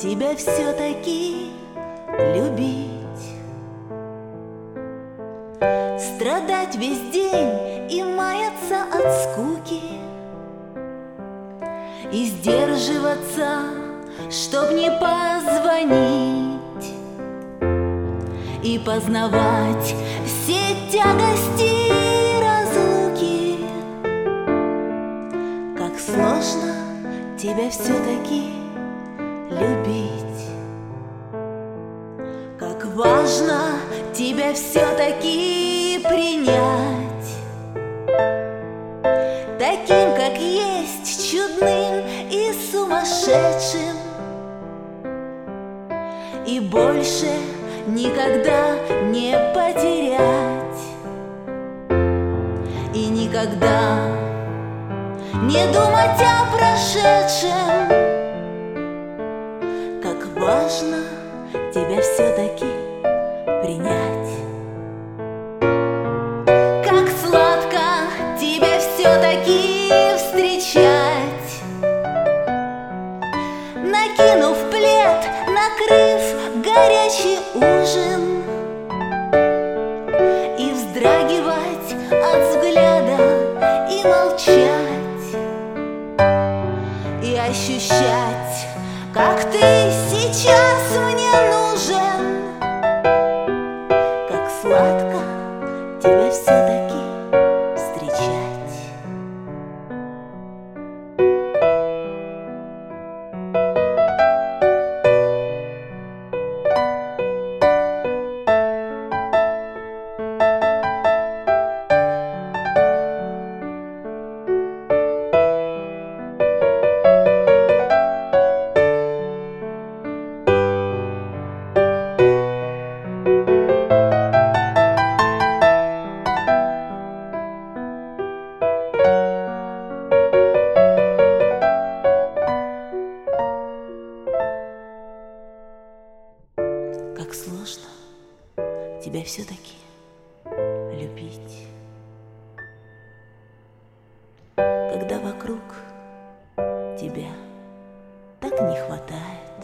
тебя все-таки любить. Страдать весь день и маяться от скуки, и сдерживаться, чтоб не позвонить, и познавать все тягости разлуки. Как сложно тебя все-таки любить, как важно тебя все-таки принять таким, как есть, чудным и сумасшедшим, и больше никогда не потерять, и никогда не думать о прошедшем. Как важно тебя все-таки принять, как сладко тебя все-таки встречать, накинув плед, накрыв горячий ужин, и вздрагивать от взгляда и молчать, и ощущать, как ты сейчас мне нужен. Как сладко тебя все-таки встречать. Как сложно тебя все-таки любить, когда вокруг тебя так не хватает,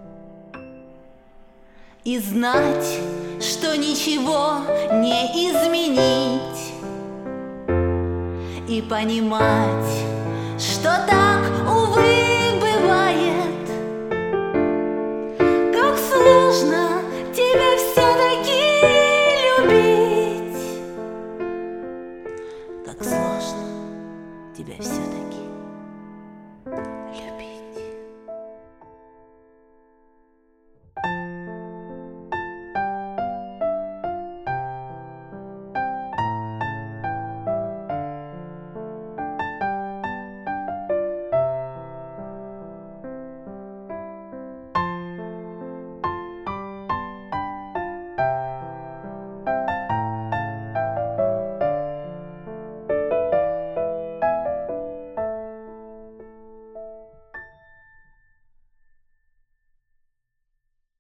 и знать, что ничего не изменить, и понимать, что так, увы,